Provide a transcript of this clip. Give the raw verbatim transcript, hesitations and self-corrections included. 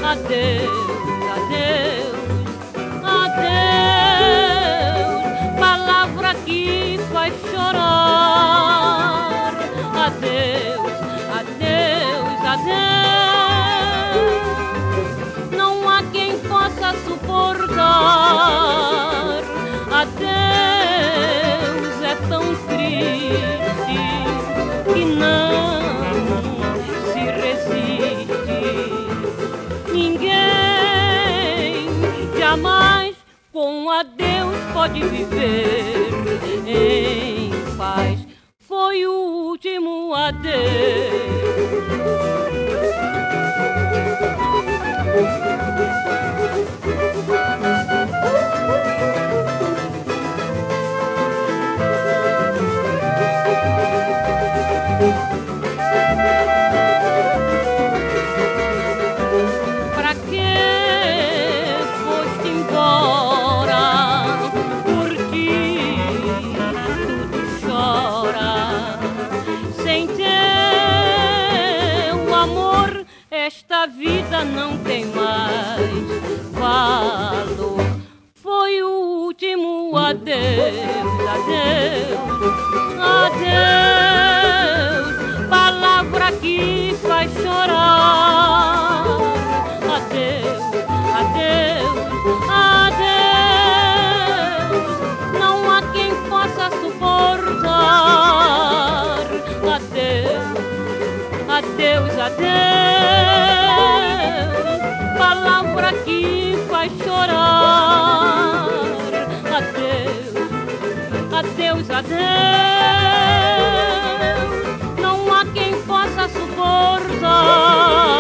Adeus, adeus, adeus, palavra que faz chorar. Adeus, adeus, adeus, não há quem possa suportar. Adeus, é tão triste que não se resiste. Ninguém jamais com adeus pode viver em paz. Foi o último adeus. Pra que foste embora? Por ti tudo chora. Sem teu amor esta vida não tem mais valor. Foi o último adeus, adeus, adeus, palavra que faz chorar. Adeus, adeus, adeus, não há quem possa suportar. Adeus, adeus, adeus, palavra que faz chorar. Adeus, adeus, adeus, não há quem possa suportar.